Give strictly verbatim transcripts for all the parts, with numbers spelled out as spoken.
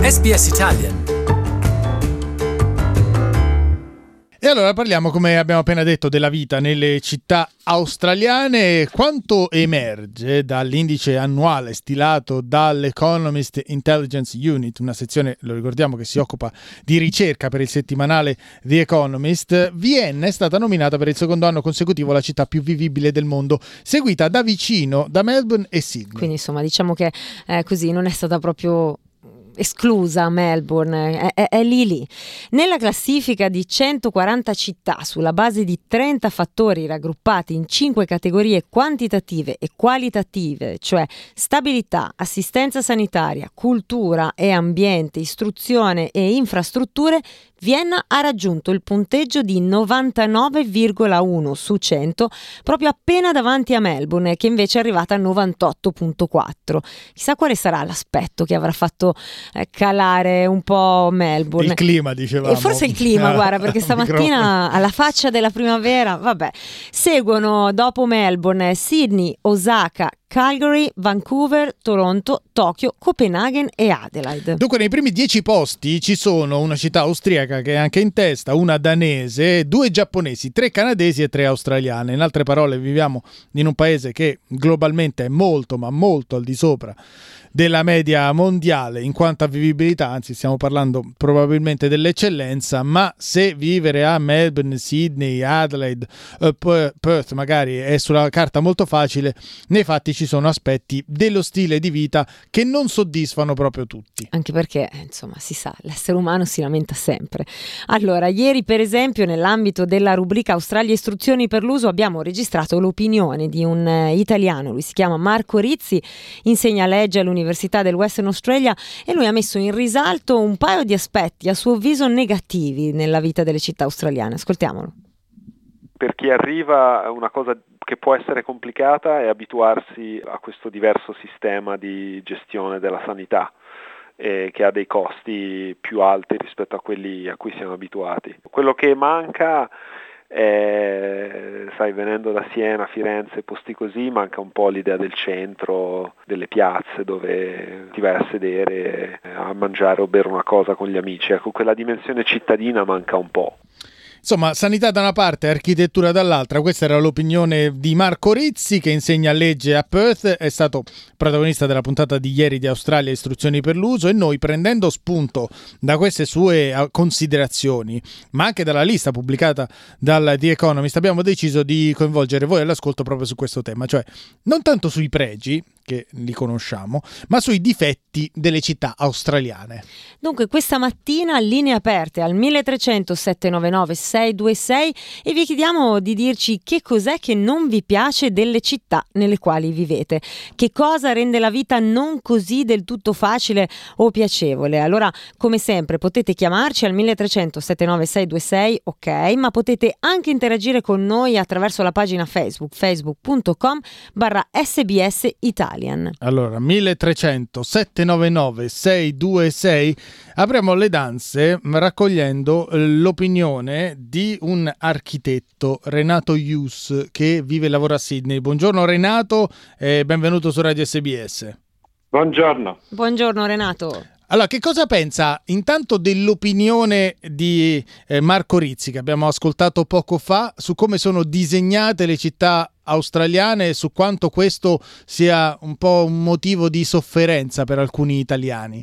S B S Italian. E allora parliamo, come abbiamo appena detto, della vita nelle città australiane. Quanto emerge dall'indice annuale stilato dall'Economist Intelligence Unit, una sezione, lo ricordiamo, che si occupa di ricerca per il settimanale The Economist, Vienna è stata nominata per il secondo anno consecutivo la città più vivibile del mondo, seguita da vicino da Melbourne e Sydney. Quindi insomma diciamo che eh, così non è stata proprio esclusa Melbourne, è, è, è lì lì. Nella classifica di centoquaranta città sulla base di trenta fattori raggruppati in cinque categorie quantitative e qualitative, cioè stabilità, assistenza sanitaria, cultura e ambiente, istruzione e infrastrutture, Vienna ha raggiunto il punteggio di novantanove virgola uno su cento, proprio appena davanti a Melbourne, che invece è arrivata a novantotto virgola quattro. Chissà quale sarà l'aspetto che avrà fatto eh, calare un po' Melbourne. Il clima, dicevamo. E forse il clima, guarda, perché stamattina alla faccia della primavera, vabbè. Seguono dopo Melbourne Sydney, Osaka, Calgary, Vancouver, Toronto, Tokyo, Copenaghen e Adelaide. Dunque nei primi dieci posti ci sono una città austriaca che è anche in testa, una danese, due giapponesi, tre canadesi e tre australiane. In altre parole, viviamo in un paese che globalmente è molto ma molto al di sopra della media mondiale in quanto a vivibilità, anzi stiamo parlando probabilmente dell'eccellenza, ma se vivere a Melbourne, Sydney, Adelaide, uh, Perth magari è sulla carta molto facile, nei fatti ci sono aspetti dello stile di vita che non soddisfano proprio tutti. Anche perché, insomma, si sa, l'essere umano si lamenta sempre. Allora, ieri per esempio nell'ambito della rubrica Australia Istruzioni per l'uso abbiamo registrato l'opinione di un eh, italiano, lui si chiama Marco Rizzi, insegna legge all'Università Università del Western Australia e lui ha messo in risalto un paio di aspetti a suo avviso negativi nella vita delle città australiane. Ascoltiamolo. Per chi arriva una cosa che può essere complicata è abituarsi a questo diverso sistema di gestione della sanità eh, che ha dei costi più alti rispetto a quelli a cui siamo abituati. Quello che manca Eh, sai, venendo da Siena, Firenze, posti così, manca un po' l'idea del centro, delle piazze dove ti vai a sedere a mangiare o bere una cosa con gli amici. Ecco, quella dimensione cittadina manca un po'. Insomma, sanità da una parte, architettura dall'altra. Questa era l'opinione di Marco Rizzi, che insegna legge a Perth, è stato protagonista della puntata di ieri di Australia Istruzioni per l'uso, e noi, prendendo spunto da queste sue considerazioni, ma anche dalla lista pubblicata dal The Economist, abbiamo deciso di coinvolgere voi all'ascolto proprio su questo tema, cioè non tanto sui pregi, che li conosciamo, ma sui difetti delle città australiane. Dunque questa mattina linee aperte al uno tre zero zero sette nove nove sei due sei e vi chiediamo di dirci che cos'è che non vi piace delle città nelle quali vivete, che cosa rende la vita non così del tutto facile o piacevole. Allora, come sempre, potete chiamarci al uno tre zero zero sette nove sei due sei, ok, ma potete anche interagire con noi attraverso la pagina Facebook, facebook punto com barra S B S Italia. Allora, uno tre zero zero sette nove nove sei due sei, apriamo le danze raccogliendo l'opinione di un architetto, Renato Ius, che vive e lavora a Sydney. Buongiorno Renato e benvenuto su Radio S B S. Buongiorno. Buongiorno Renato. Allora, che cosa pensa intanto dell'opinione di eh, Marco Rizzi, che abbiamo ascoltato poco fa, su come sono disegnate le città australiane e su quanto questo sia un po' un motivo di sofferenza per alcuni italiani?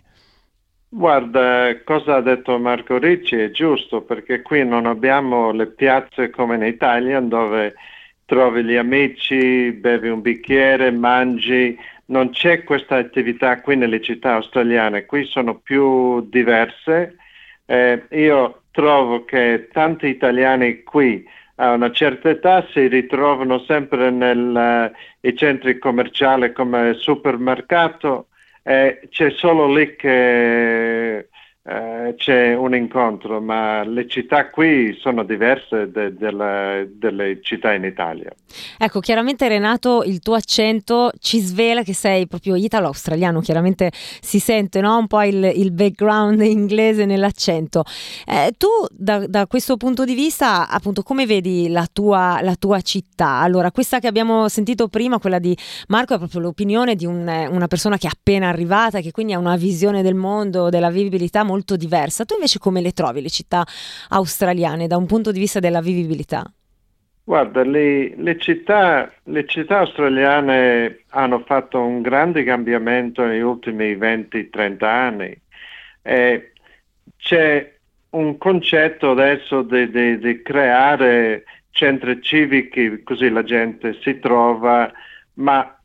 Guarda, cosa ha detto Marco Rizzi è giusto, perché qui non abbiamo le piazze come in Italia dove trovi gli amici, bevi un bicchiere, mangi. Non c'è questa attività qui nelle città australiane, qui sono più diverse. Eh, io trovo che tanti italiani qui a una certa età si ritrovano sempre nei uh, centri commerciali come supermercato, eh, c'è solo lì che eh, c'è un incontro, ma le città qui sono diverse de- della- delle città in Italia. Ecco, chiaramente Renato, il tuo accento ci svela che sei proprio italo-australiano, chiaramente si sente, no? Un po' il, il background inglese nell'accento. Eh, tu da, da questo punto di vista, appunto, come vedi la tua, la tua città? Allora, questa che abbiamo sentito prima, quella di Marco, è proprio l'opinione di un, una persona che è appena arrivata, che quindi ha una visione del mondo, della vivibilità molto diversa. Tu invece come le trovi le città australiane da un punto di vista della vivibilità? Guarda, le, le città, le città australiane hanno fatto un grande cambiamento negli ultimi venti trenta anni. Eh, c'è un concetto adesso di, di, di creare centri civici, così la gente si trova, ma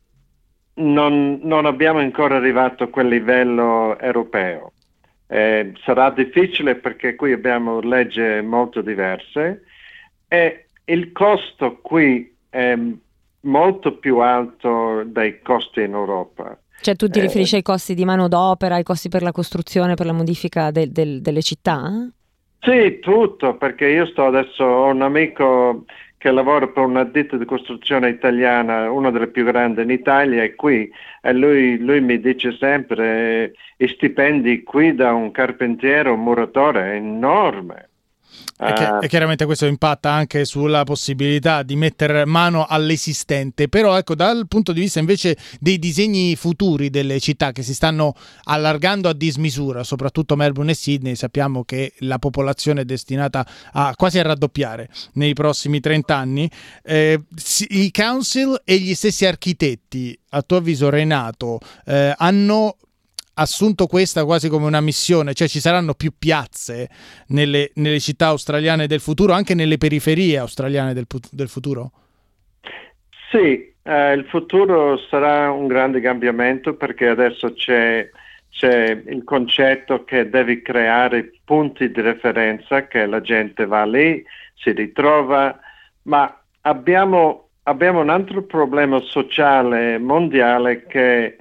non, non abbiamo ancora arrivato a quel livello europeo. Eh, sarà difficile perché qui abbiamo leggi molto diverse e il costo qui è molto più alto dei costi in Europa. Cioè tu ti Eh, riferisci ai costi di manodopera, ai costi per la costruzione, per la modifica del- del- delle città? Sì, tutto, perché io sto adesso, ho un amico che lavora per una ditta di costruzione italiana, una delle più grandi in Italia, e qui, e lui, lui mi dice sempre, eh, i stipendi qui da un carpentiere, un muratore, è enorme. E, che, Uh, e chiaramente questo impatta anche sulla possibilità di mettere mano all'esistente, però ecco, dal punto di vista invece dei disegni futuri delle città che si stanno allargando a dismisura, soprattutto Melbourne e Sydney, sappiamo che la popolazione è destinata a quasi a raddoppiare nei prossimi trenta anni, eh, i council e gli stessi architetti, a tuo avviso Renato, eh, hanno assunto questa quasi come una missione, cioè ci saranno più piazze nelle, nelle città australiane del futuro, anche nelle periferie australiane del, del futuro? Sì, eh, il futuro sarà un grande cambiamento perché adesso c'è, c'è il concetto che devi creare punti di referenza, che la gente va lì, si ritrova, ma abbiamo, abbiamo un altro problema sociale mondiale che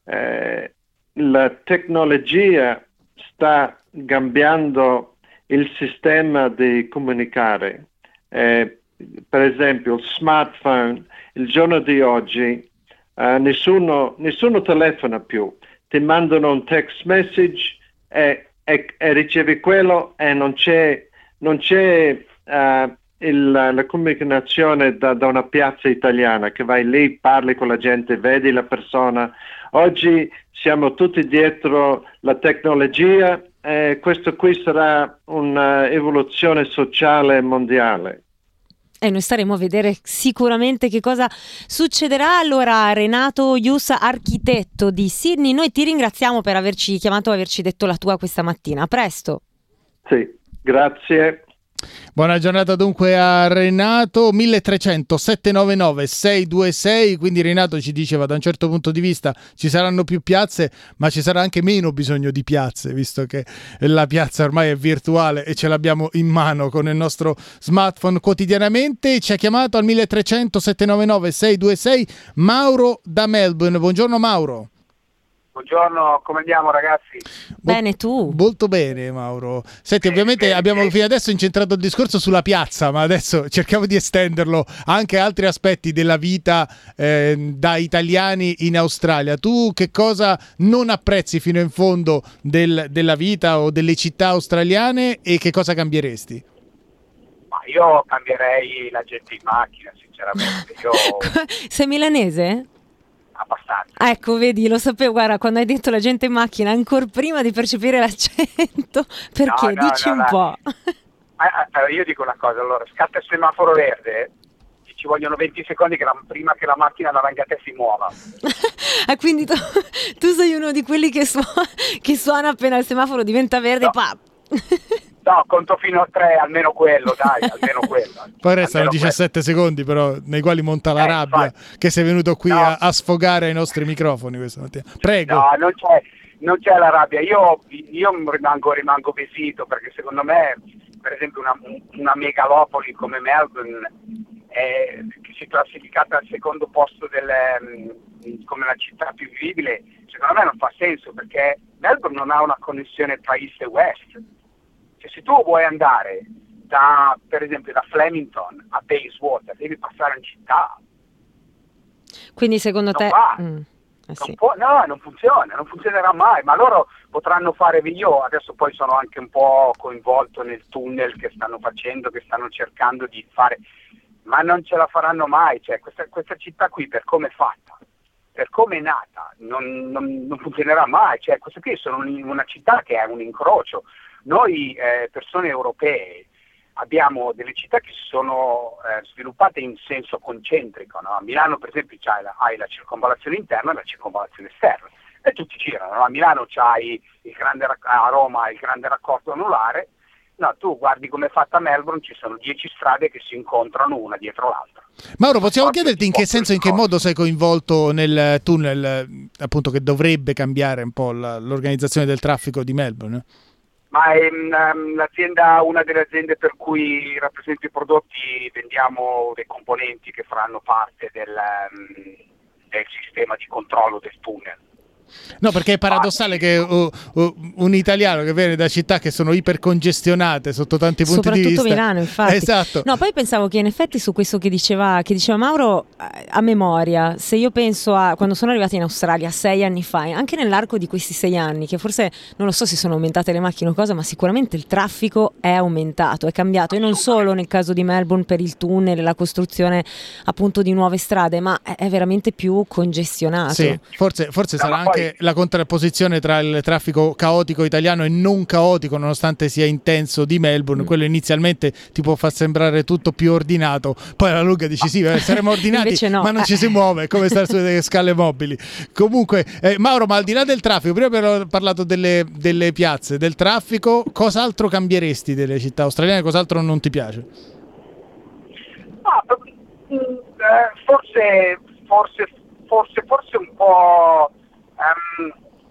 eh, la tecnologia sta cambiando il sistema di comunicare. Eh, per esempio, il smartphone, il giorno di oggi, eh, nessuno, nessuno telefona più. Ti mandano un text message e, e, e ricevi quello e non c'è, non c'è uh, il, la comunicazione da, da una piazza italiana, che vai lì, parli con la gente, vedi la persona. Oggi siamo tutti dietro la tecnologia e questo qui sarà un'evoluzione sociale mondiale. E noi staremo a vedere sicuramente che cosa succederà. Allora, Renato Ius, architetto di Sydney, noi ti ringraziamo per averci chiamato e averci detto la tua questa mattina. A presto. Sì, grazie. Buona giornata dunque a Renato. Milletrecento settecentonovantanove seicentoventisei, quindi Renato ci diceva da un certo punto di vista ci saranno più piazze, ma ci sarà anche meno bisogno di piazze, visto che la piazza ormai è virtuale e ce l'abbiamo in mano con il nostro smartphone quotidianamente. Ci ha chiamato al milletrecento settecentonovantanove seicentoventisei Mauro da Melbourne. Buongiorno Mauro. Buongiorno, come andiamo ragazzi? Bene, tu? Molto bene Mauro. Senti, Bene, ovviamente bene, abbiamo bene. fino adesso incentrato il discorso sulla piazza, ma adesso cerchiamo di estenderlo anche a altri aspetti della vita eh, da italiani in Australia. Tu che cosa non apprezzi fino in fondo del, della vita o delle città australiane e che cosa cambieresti? Ma io cambierei la gente in macchina, sinceramente. Io Sei milanese? abbastanza. Ecco, vedi, lo sapevo, guarda, quando hai detto la gente in macchina, ancora prima di percepire l'accento, perché? No, no, Dici no, un no. po'. Ah, ah, io dico una cosa, allora, scatta il semaforo verde, ci vogliono venti secondi che la, prima che la macchina davanti a te si muova. Ah, quindi tu, tu sei uno di quelli che, suona, che suona appena il semaforo diventa verde, No. pa. No, conto fino a tre, almeno quello, dai, almeno quello. Poi restano Almeno diciassette secondi però nei quali monta la Eh, rabbia infatti. che sei venuto qui No. a, a sfogare ai nostri microfoni questa mattina. Prego. No, non c'è, non c'è la rabbia. Io, io rimango, rimango basito perché secondo me, per esempio, una, una megalopoli come Melbourne, è, che si è classificata al secondo posto del, come la città più vivibile, secondo me non fa senso perché Melbourne non ha una connessione tra East e West. Cioè, se tu vuoi andare da, per esempio, da Flemington a Bayswater, devi passare in città. Quindi secondo non te... Va. Mm. Eh sì. non può, no, non funziona, non funzionerà mai, ma loro potranno fare, io adesso poi sono anche un po' coinvolto nel tunnel che stanno facendo, che stanno cercando di fare, ma non ce la faranno mai, cioè questa, questa città qui per come è fatta, per come è nata, non, non, non funzionerà mai, cioè questa qui sono un, una città che è un incrocio. Noi eh, persone europee abbiamo delle città che si sono eh, sviluppate in senso concentrico, no? A Milano per esempio c'hai la, hai la circonvallazione interna e la circonvallazione esterna e tutti girano, no? A Milano c'hai il grande, a Roma il grande raccordo anulare, no, tu guardi come è fatta Melbourne, ci sono dieci strade che si incontrano una dietro l'altra. Mauro, possiamo chiederti in che senso, in che modo sei coinvolto nel tunnel, appunto, che dovrebbe cambiare un po' la, l'organizzazione del traffico di Melbourne? Ma è um, l'azienda, una delle aziende per cui rappresento i prodotti, vendiamo dei componenti che faranno parte del, um, del sistema di controllo del tunnel. No, perché è paradossale che uh, uh, un italiano che viene da città che sono ipercongestionate sotto tanti punti di vista, soprattutto Milano, infatti. Esatto. No, poi pensavo che in effetti su questo che diceva, che diceva Mauro, a memoria, se io penso a quando sono arrivata in Australia sei anni fa, anche nell'arco di questi sei anni, che forse non lo so se sono aumentate le macchine o cosa, ma sicuramente il traffico è aumentato, è cambiato, e non solo nel caso di Melbourne per il tunnel e la costruzione appunto di nuove strade, ma è veramente più congestionato. Sì, forse, forse no, sarà poi... anche la contrapposizione tra il traffico caotico italiano e non caotico, nonostante sia intenso, di Melbourne. Mm. Quello inizialmente ti può far sembrare tutto più ordinato, poi alla lunga dici sì, eh, saremo ordinati, no. Ma non ci si muove, è come stare sulle scale mobili. Comunque, eh, Mauro, ma al di là del traffico, prima abbiamo parlato delle, delle piazze, del traffico, cos'altro cambieresti delle città australiane, cos'altro non ti piace? Ah, eh, forse, forse, forse, forse un po'... Um,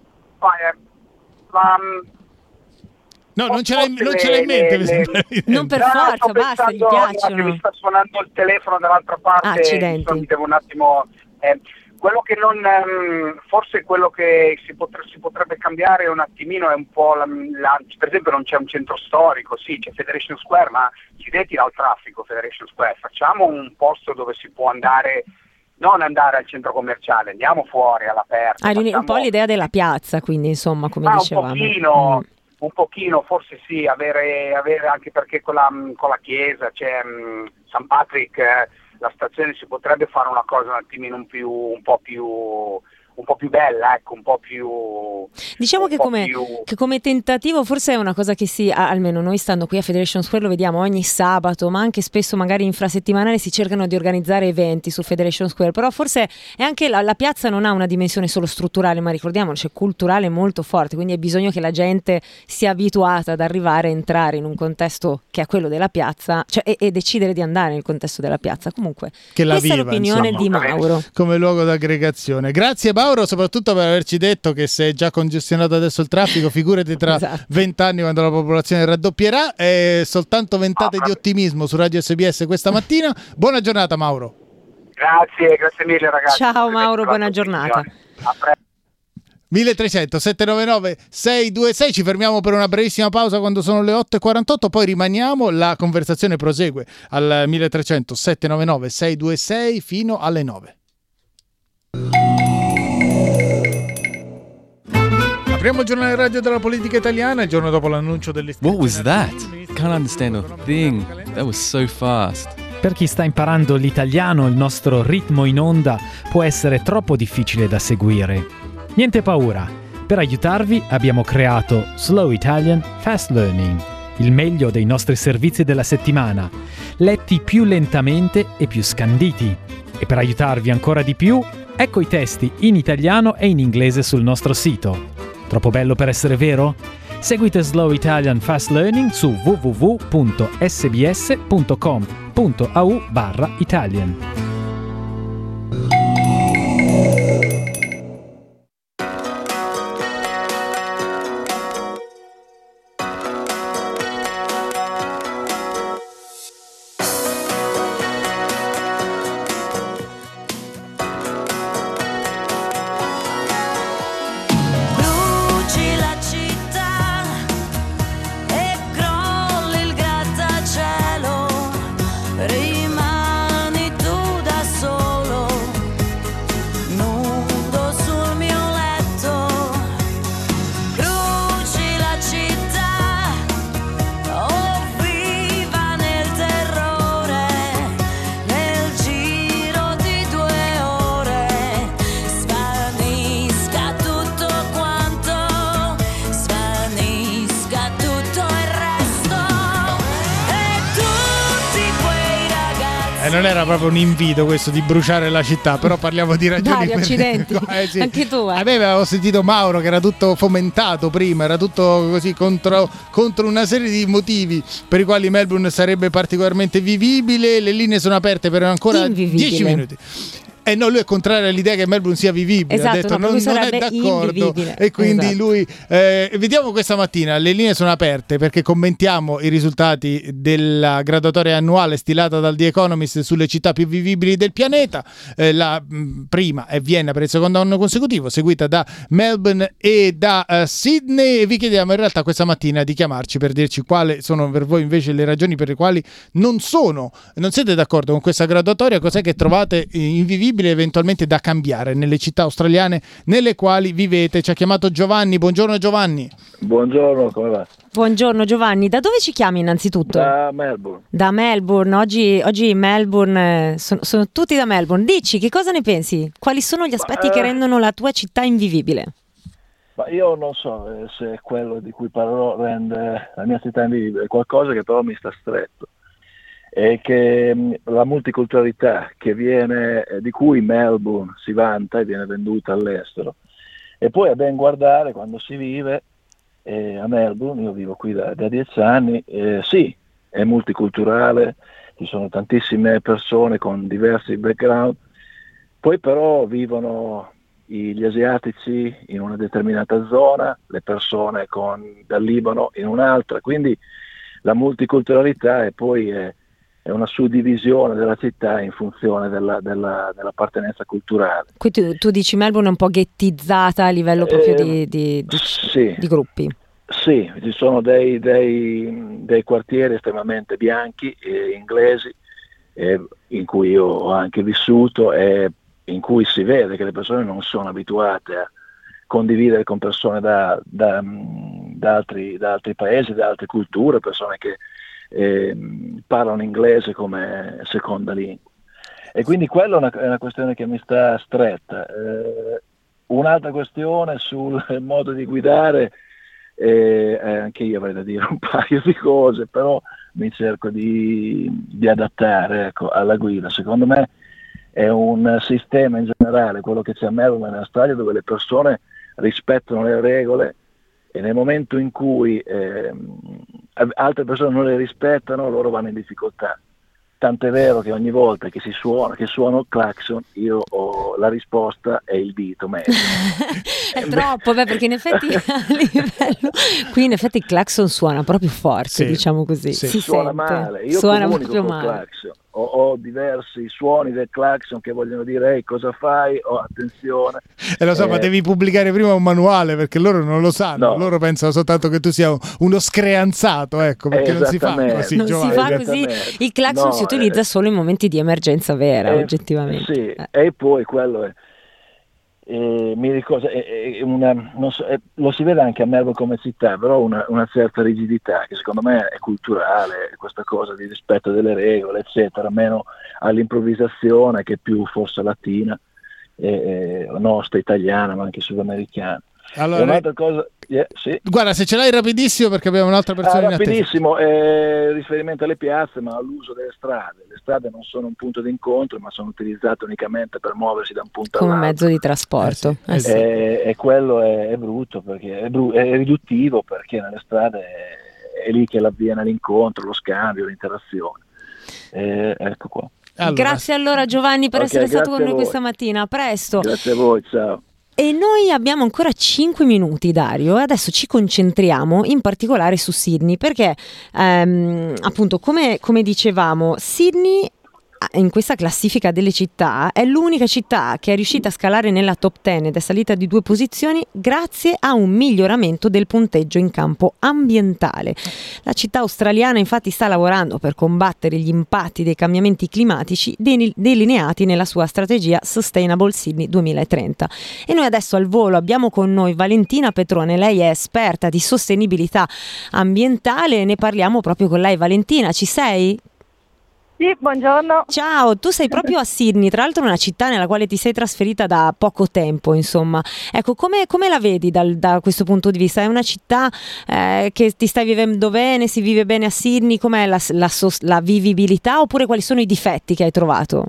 um, no, non ce, l'hai, non ce l'hai in mente, le, le, non per no, forza, basta, gli piacciono. Mi sta suonando il telefono dall'altra parte, accidenti. Mi devo un attimo. Eh, quello che non, um, forse quello che si, potre, si potrebbe cambiare un attimino è un po' la, la, per esempio non c'è un centro storico, sì, c'è Federation Square, ma ci detira al traffico Federation Square. Facciamo un posto dove si può andare. Non andare al centro commerciale, andiamo fuori all'aperto. Ah, facciamo... un po' l'idea della piazza, quindi insomma, come ah, dicevamo. Un pochino, mm. un pochino, forse sì, avere, avere anche perché con la, con la chiesa c'è um, San Patrick, eh, la stazione si potrebbe fare una cosa un attimino un, più, un po' più... un po' più bella, ecco, un po' più... Diciamo che come, più... che come tentativo forse è una cosa che si, almeno noi stando qui a Federation Square lo vediamo ogni sabato, ma anche spesso magari infrasettimanale si cercano di organizzare eventi su Federation Square, però forse è anche la, la piazza non ha una dimensione solo strutturale, ma ricordiamoci, cioè culturale molto forte, quindi è bisogno che la gente sia abituata ad arrivare a entrare in un contesto che è quello della piazza, cioè, e, e decidere di andare nel contesto della piazza. Comunque, che la questa viva, è l'opinione insomma, di Mauro. Come luogo d'aggregazione. Grazie Mauro, soprattutto per averci detto che se è già congestionato adesso il traffico, figurati tra vent'anni esatto. quando la popolazione raddoppierà. E soltanto ventate ah, di ottimismo su Radio S B S questa mattina. Buona giornata Mauro. Grazie, grazie mille ragazzi. Ciao Mauro, buona giornata. milletrecento settecentonovantanove seicentoventisei, ci fermiamo per una brevissima pausa quando sono le otto e quarantotto, poi rimaniamo, la conversazione prosegue al milletrecento settecentonovantanove seicentoventisei fino alle nove. Apriamo il giornale radio della politica italiana il giorno dopo l'annuncio dell'istituto. What was that? Can't understand a thing. That was so fast. Per chi sta imparando l'italiano, il nostro ritmo in onda può essere troppo difficile da seguire. Niente paura. Per aiutarvi abbiamo creato Slow Italian Fast Learning, il meglio dei nostri servizi della settimana, letti più lentamente e più scanditi. E per aiutarvi ancora di più, ecco i testi in italiano e in inglese sul nostro sito. Troppo bello per essere vero? Seguite Slow Italian Fast Learning su w w w punto s b s punto com punto a u barra Italian. Bruci la Eh, non era proprio un invito questo di bruciare la città, però parliamo di ragioni. Dai, accidenti. Eh, sì. Anche tu. Eh. Vabbè, avevo sentito Mauro che era tutto fomentato prima, era tutto così contro, contro una serie di motivi per i quali Melbourne sarebbe particolarmente vivibile. Le linee sono aperte per ancora dieci minuti. Eh no, lui è contrario all'idea che Melbourne sia vivibile, esatto, ha detto no, non, non è d'accordo e quindi esatto. lui eh, vediamo questa mattina, le linee sono aperte perché commentiamo i risultati della graduatoria annuale stilata dal The Economist sulle città più vivibili del pianeta. Eh, la mh, prima è Vienna per il secondo anno consecutivo, seguita da Melbourne e da uh, Sydney, e vi chiediamo in realtà questa mattina di chiamarci per dirci quali sono per voi invece le ragioni per le quali non sono non siete d'accordo con questa graduatoria, cos'è che trovate invivibile eventualmente da cambiare nelle città australiane nelle quali vivete. Ci ha chiamato Giovanni. Buongiorno Giovanni. Buongiorno, come va? Buongiorno Giovanni, da dove ci chiami innanzitutto? Da Melbourne. Da Melbourne, oggi, oggi Melbourne, sono, sono tutti da Melbourne. Dici, che cosa ne pensi? Quali sono gli aspetti Ma, che rendono la tua città invivibile? Ma io non so eh, se quello di cui parlerò rende la mia città invivibile, qualcosa che però mi sta stretto. E che mh, la multiculturalità che viene, eh, di cui Melbourne si vanta e viene venduta all'estero, e poi a ben guardare quando si vive eh, a Melbourne, io vivo qui da, da dieci anni, eh, sì, è multiculturale, ci sono tantissime persone con diversi background, poi però vivono gli asiatici in una determinata zona, le persone con, dal Libano in un'altra, quindi la multiculturalità e poi è è una suddivisione della città in funzione della, della, dell'appartenenza culturale. Quindi tu, tu dici Melbourne è un po' ghettizzata a livello proprio eh, di, di, di, sì, di gruppi? Sì, ci sono dei, dei, dei quartieri estremamente bianchi, eh, inglesi, eh, in cui io ho anche vissuto e in cui si vede che le persone non sono abituate a condividere con persone da, da, da, altri, da altri paesi, da altre culture, persone che Eh, parlano inglese come seconda lingua, e quindi quella è una, è una questione che mi sta stretta. Eh, un'altra questione sul modo di guidare, eh, eh, anche io avrei da dire un paio di cose, però mi cerco di, di adattare ecco, alla guida. Secondo me è un sistema in generale, quello che c'è a Melbourne nella Australia, dove le persone rispettano le regole, e nel momento in cui eh, altre persone non le rispettano, loro vanno in difficoltà. Tant'è vero che ogni volta che si suona, che suono il clacson, io ho la risposta e il dito medio. È troppo, beh, perché in effetti a livello qui in effetti il clacson suona proprio forte, sì, diciamo così. Sì. Si suona sente. male. Io suona comunico proprio col male. clacson. Ho, ho diversi suoni del clacson che vogliono dire ehi, cosa fai? Oh, attenzione. E lo so, eh, ma devi pubblicare prima un manuale, perché loro non lo sanno, no. Loro pensano soltanto che tu sia uno screanzato, ecco, perché non si fa così. Non si fa così. Il clacson no, si utilizza eh, solo in momenti di emergenza vera, eh, oggettivamente. Sì, eh. E poi quello è Eh, mi ricordo, è, è una, non so, è, lo si vede anche a Melbourne come città, però una, una certa rigidità che secondo me è culturale, questa cosa di rispetto delle regole eccetera, meno all'improvvisazione che più forse latina, eh, nostra, italiana, ma anche sudamericana. Allora, un'altra cosa, yeah, sì. Guarda, se ce l'hai rapidissimo, perché abbiamo un'altra persona ah, in attesa. rapidissimo, eh, riferimento alle piazze, ma all'uso delle strade. Le strade non sono un punto di incontro, ma sono utilizzate unicamente per muoversi da un punto come all'altro. mezzo di trasporto. Eh sì, eh sì. E, e quello è, è brutto, perché è, bru- è riduttivo, perché nelle strade è, è lì che avviene l'incontro, lo scambio, l'interazione. Eh, ecco qua. Allora, grazie allora Giovanni per okay, essere stato con noi questa mattina. A presto. Grazie a voi, ciao. E noi abbiamo ancora cinque minuti, Dario, e adesso ci concentriamo in particolare su Sydney, perché ehm, appunto come, come dicevamo, Sydney in questa classifica delle città è l'unica città che è riuscita a scalare nella top dieci ed è salita di due posizioni grazie a un miglioramento del punteggio in campo ambientale. La città australiana infatti sta lavorando per combattere gli impatti dei cambiamenti climatici delineati nella sua strategia Sustainable Sydney duemilatrenta. E noi adesso al volo abbiamo con noi Valentina Petrone, lei è esperta di sostenibilità ambientale e ne parliamo proprio con lei. Valentina, ci sei? Sì, buongiorno. Ciao, tu sei proprio a Sydney, tra l'altro una città nella quale ti sei trasferita da poco tempo, insomma. Ecco, come, come la vedi dal, da questo punto di vista? È una città eh, che ti stai vivendo bene, si vive bene a Sydney? Com'è la, la, la vivibilità, oppure quali sono i difetti che hai trovato?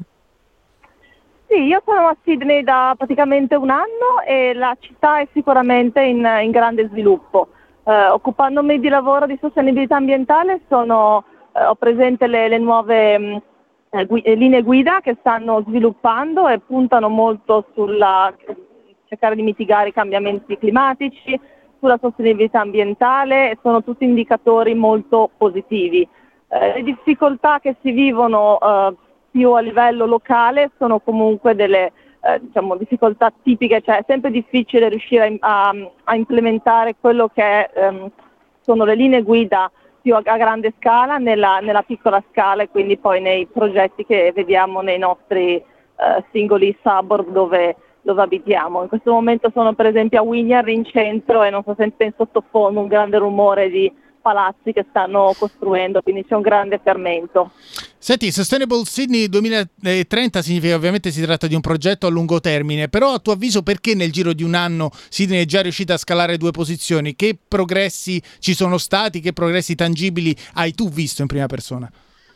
Sì, io sono a Sydney da praticamente un anno e la città è sicuramente in, in grande sviluppo. Eh, occupandomi di lavoro di sostenibilità ambientale sono... Eh, ho presente le, le nuove mh, eh, gui- linee guida che stanno sviluppando e puntano molto sulla cercare di mitigare i cambiamenti climatici, sulla sostenibilità ambientale, e sono tutti indicatori molto positivi. Eh, le difficoltà che si vivono eh, più a livello locale sono comunque delle eh, diciamo, difficoltà tipiche, cioè è sempre difficile riuscire a, a, a implementare quello che ehm, sono le linee guida più a, a grande scala nella, nella piccola scala, e quindi poi nei progetti che vediamo nei nostri eh, singoli suburb dove, dove abitiamo. In questo momento sono per esempio a Wynyard in centro e non so se in sottofondo un grande rumore di palazzi che stanno costruendo, quindi c'è un grande fermento. Senti, Sustainable Sydney duemilatrenta significa, ovviamente si tratta di un progetto a lungo termine, però a tuo avviso perché nel giro di un anno Sydney è già riuscita a scalare due posizioni? Che progressi ci sono stati, che progressi tangibili hai tu visto in prima persona?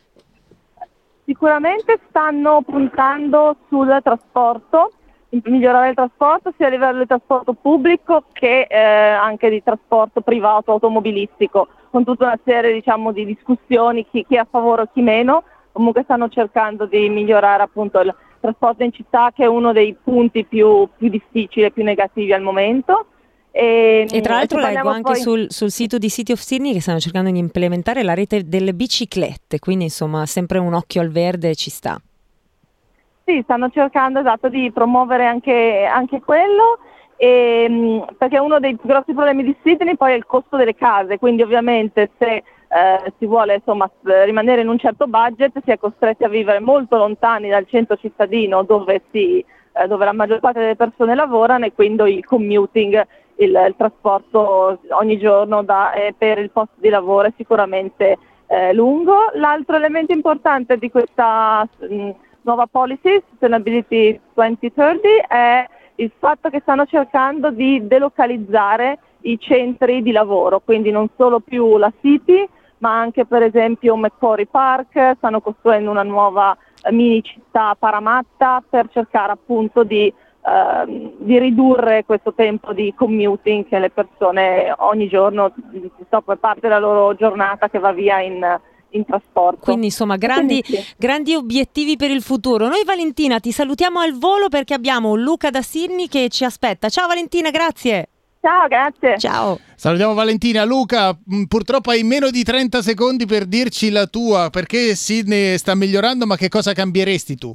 Sicuramente stanno puntando sul trasporto, migliorare il trasporto sia a livello di trasporto pubblico che eh, anche di trasporto privato automobilistico, con tutta una serie diciamo di discussioni, chi, chi è a favore o chi meno. Comunque stanno cercando di migliorare appunto il trasporto in città, che è uno dei punti più, più difficili e più negativi al momento. E, e tra l'altro e leggo anche poi... sul, sul sito di City of Sydney che stanno cercando di implementare la rete delle biciclette, quindi insomma sempre un occhio al verde ci sta. Sì, stanno cercando esatto di promuovere anche, anche quello, e, perché uno dei più grossi problemi di Sydney poi è il costo delle case, quindi ovviamente se eh, si vuole insomma rimanere in un certo budget si è costretti a vivere molto lontani dal centro cittadino dove, si, eh, dove la maggior parte delle persone lavorano, e quindi il commuting, il, il trasporto ogni giorno da, eh, per il posto di lavoro è sicuramente eh, lungo. L'altro elemento importante di questa mh, nuova policy, Sustainability duemilatrenta, è il fatto che stanno cercando di delocalizzare i centri di lavoro, quindi non solo più la City, ma anche per esempio Macquarie Park. Stanno costruendo una nuova eh, mini città a Parramatta per cercare appunto di, eh, di ridurre questo tempo di commuting che le persone ogni giorno, dopo parte della loro giornata che va via in in trasporto. Quindi insomma grandi, Quindi, sì. grandi obiettivi per il futuro. Noi Valentina ti salutiamo al volo perché abbiamo Luca da Sydney che ci aspetta. Ciao Valentina, grazie. Ciao, grazie. Ciao. Salutiamo Valentina. Luca, mh, purtroppo hai meno di trenta secondi per dirci la tua, perché Sydney sta migliorando, ma che cosa cambieresti tu?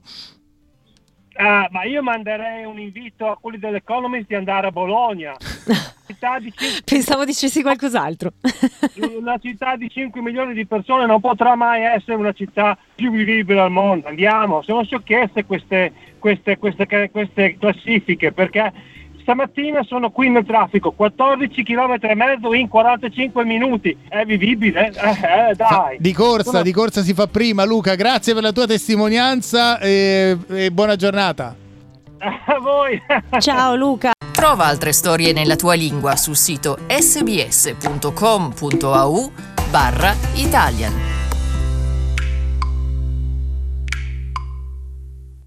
Ah, ma io manderei un invito a quelli dell'Economist di andare a Bologna. Città di cinque... Pensavo dicessi qualcos'altro. Una città di cinque milioni di persone non potrà mai essere una città più vivibile al mondo. Andiamo, sono sciocchezze queste, queste, queste, queste classifiche, perché stamattina sono qui nel traffico, quattordici chilometri e mezzo in quarantacinque minuti. È vivibile? Eh, eh, dai. Di corsa, sono... di corsa si fa prima. Luca, grazie per la tua testimonianza e, e buona giornata. A voi. Ciao Luca. Trova altre storie nella tua lingua sul sito sbs punto com punto a u barra Italian.